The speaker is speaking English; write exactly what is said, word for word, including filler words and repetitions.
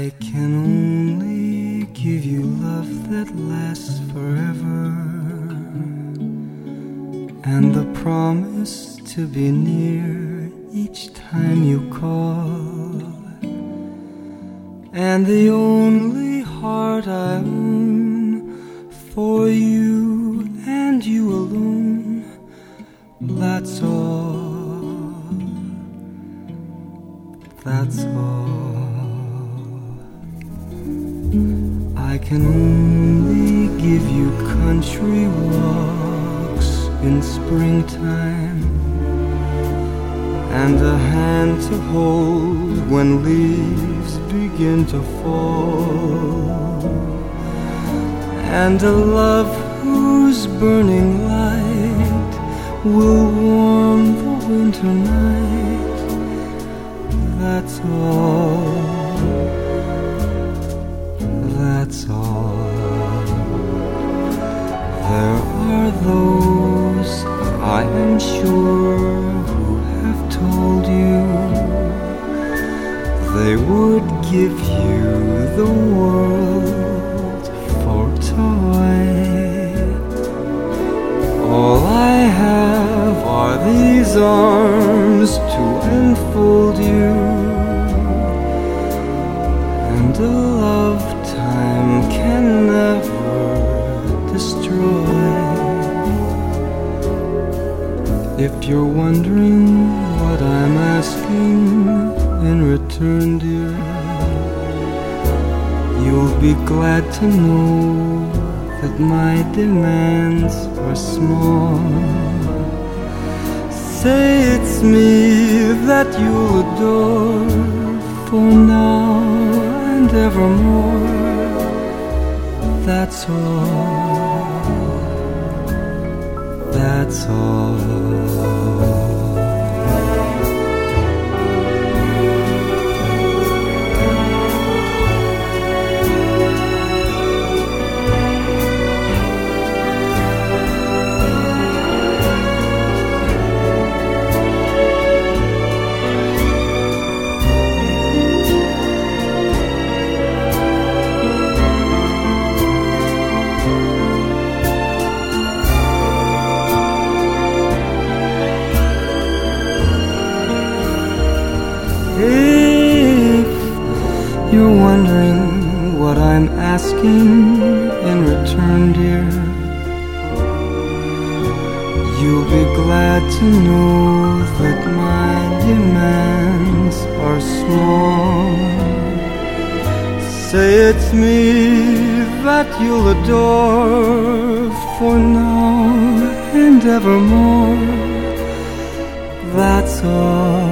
I can only give you love that lasts forever, and the promise to be near each time you call, and the only heart I own for you and you alone. That's all, that's all. I can only give you country walks in springtime, and a hand to hold when leaves begin to fall, and a love whose burning light will warm the winter night. That's all, that's all. There are those, I am sure, who have told you they would give you the world for toy. All I have are these arms to enfold you, and a lifetime can never destroy. If you're wondering what I'm asking in return, dear, you'll be glad to know that my demands are small. Say it's me that you'll adore for now and evermore. That's all, that's all. If you're wondering what I'm asking in return, dear, you'll be glad to know that my demands are small. Say it's me that you'll adore for now and evermore. That's all,